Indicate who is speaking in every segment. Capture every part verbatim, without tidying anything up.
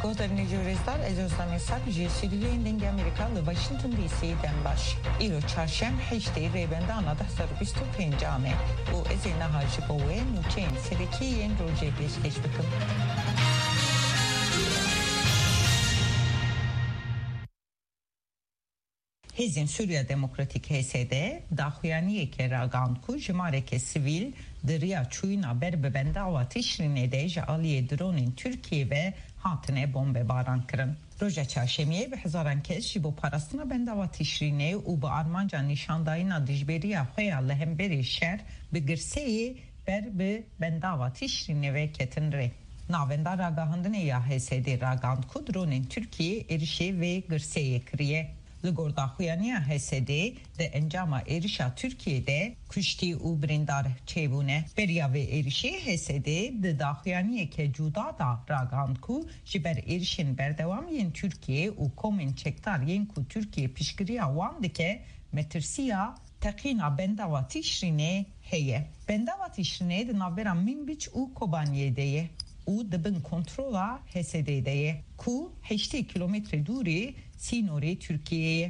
Speaker 1: Gohdarını juristler ezostan esak jisiliğin dengi Amerikalı Washington D C'den baş. İro çarşem heşte rebende anadah sarbistu pencame. O ezine harcı boğe nuçen serikiyen roje beşkeş bakım. Hezin Suriye Demokratik H S D daxuyaniye ke ragan ku jimareke sivil diriya çuyuna berbebende avatişrine de jaliye dronin Türkiye ve hatine bombe baran kırın. Roja çarşemiye ve hazaran kez jibo parasına bende avatişrine u bu armanca nişandayına dijberiya hoyalı hemberi şer begirseyi berbe bende avatişrine ve ketinre. Navenda ragahandine ya H S D ragan ku dronin Türkiye erişe ve girseye kriye. Ligor daxuyaniya H S D de encama erişa Türkiye'de kuşti u brindar çebune beriya ve erişi H S D de daxuyaniye ke cuda da ragan ku jiber erişin berdevam yen Türkiye u komen çektar yen ku Türkiye pişkiriya wan dike metirsiya tekina bendava tişrine heye. Bendava tişrine de navbera minbiç u kobaniyedeye. U dibin kontrola H S D'deye ku heşte kilometre duri sinori Türkiye'ye.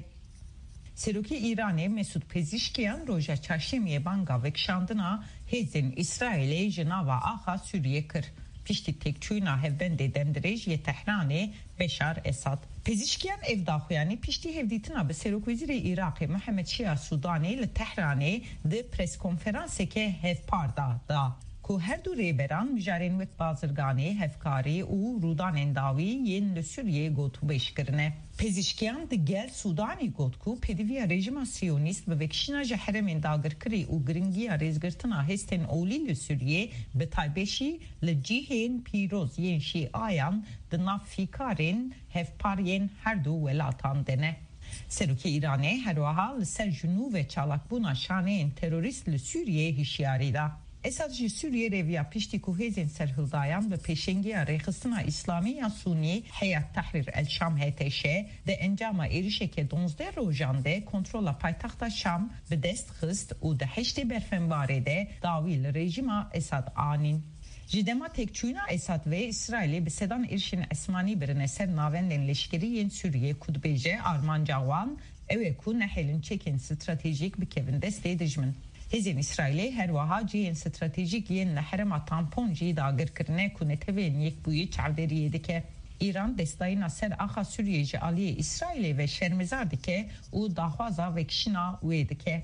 Speaker 1: Seruki İran'e Mesut Pezişkiyan roja çarşemiye banga vekşandına hezin İsrail'e jinava aha Suriye kır. Pişti tekçuyna hevbende demdirej ye Tehran'e Beşar Esad. Pezişkiyan evdaxuyani pişti hevditina be Seruk Veziri Irak'e Muhammed Şia Sudani le Tehran'e de pres konferanse ke hevparda da. Ku her du rêberan mijarên wek bazirganê hevkarî û rûdanên endawî yên li Sûriyê gotu beşkirine. Pezîşkiyan di gel Sudanê got ku pêdiviya rejima Siyonîst bi vekişîna ji heremên dagirkirî û giringiya rêzgirtina hestên olî li Sûriyê bi taybêşî li cihên pîroz yên Şîayan di nav fîkarên hevpariyên her du welatan de ne. Serokê Îranê her wiha li ser jinû ve çalakbûna şaneyên terorîst li Sûriyê hişyarî da. Esad ji Suriye reviya pişti ku hezin serhildayan ve peşengiya rexistina İslamiya Suni Hayat Tahrir el Şam H T Ş de encama erişeke donzde rojande kontrola paytaxta Şam bi dest xist û de heşte berfenbarede davî rejima Esad anin. Jidema tekçuyuna Esad ve İsrail'e bi sedan erişin esmani birine ser navenden leşkeriyen Suriye kudbeje Armancawan ewe ku nehelin çekin stratejik bir kevin desteği dijmin. Hezin İsrail'e her vaha ciyen stratejik yen nehrema tampon jî dagirkirine ku netevên yekbûyî çavderiye dike. İran destayına ser axa Suriye ji aliyê İsrail'e ve şermezar dike û daxwaza vekişîna wê dike.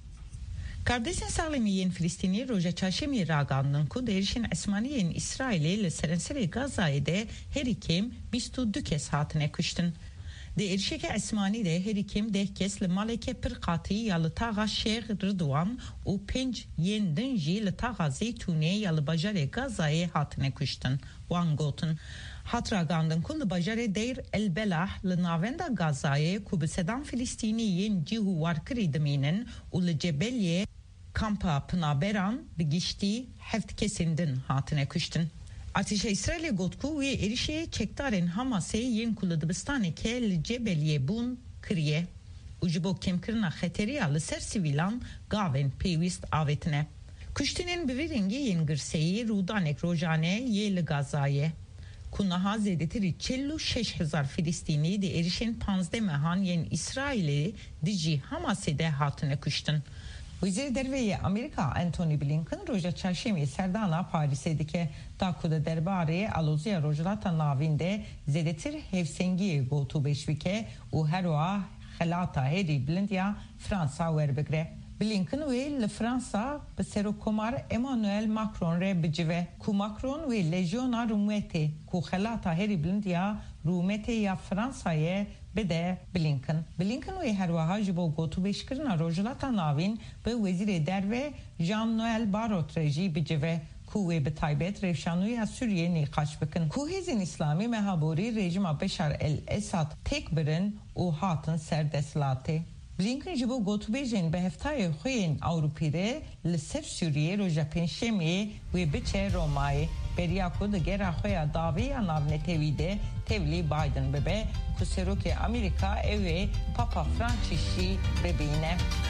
Speaker 1: Kardeşin salimi yen Filistinî roja çarşemî raganın ku derişin esmaniyên İsrail'e li serenserê Gazayê de herî kêm bîst û du kes hatine kuştin. De erişeke esmani de her ikim deh kes li maleke pir qatî ya li taxa Şeyh Rıdwan û penc yên din jî li taxa Zeytûnê ya li bajarê Gazayê hatine kuştin. Wan gotin. Hat ragandin ku li bajarê Deyr el Belah li navenda Gazayê ku bi sedan Filistînî yên cîhû warkirî dimînin û li Cebeliye kampa pınaberan bi giştî heft kesên din hatine kuştin. Ateşe İsrail'e gotku ve erişe çektarın Hamas'e yen kulu Dibistan'e ke li Cebeliye bun kriye. Ujibo kemkirna xeteriya li ser sivilan gaven peyvist avetine. Kuştinin biviringi yen girseyi rudanek rojane ye li Gazayê. Kunaha zedetiri çellu şeş hezar Filistini de erişen panzde mehan yen İsrail'e dici Hamas'e de hatine kuştun. Vizir derveye Amerika Anthony Blinken roja çarşemî serdana Paris'e dike takuda derbarê aloziya rojlata navinde zedetir hevsengiye gotu beşvike û her wa xelata herî bilindiya Fransa werbigre. Blinken ve li Fransa bi serokkomar Emmanuel Macron re bicive ku Macron ve lejyona Rumete ku xelata herî bilindiya Rumete ya Fransa'ye bede Blinken. Blinken ve her waha ji bo gotu beşkirina rojlata navîn bi wezîrê derve Jean-Noël Barrot re jî bicive ku wê bi taybet revşanûya Sûriyê nîqaş bikin. Ku hêzên İslamî mehaborî rejima Beşar el-Esad tek birin û hatin serdestlatê. Blinken ji bo gotûbêjên bi heftayê xwe yên Ewropî re li ser Sûriyê roja pênşemê wê biçe Romayê. Beriya ku di gera xwe ya davê ya navnetewî de tevlî Biden bibe ku serokê Amerîka ew ê Papa Francis jî bibîne.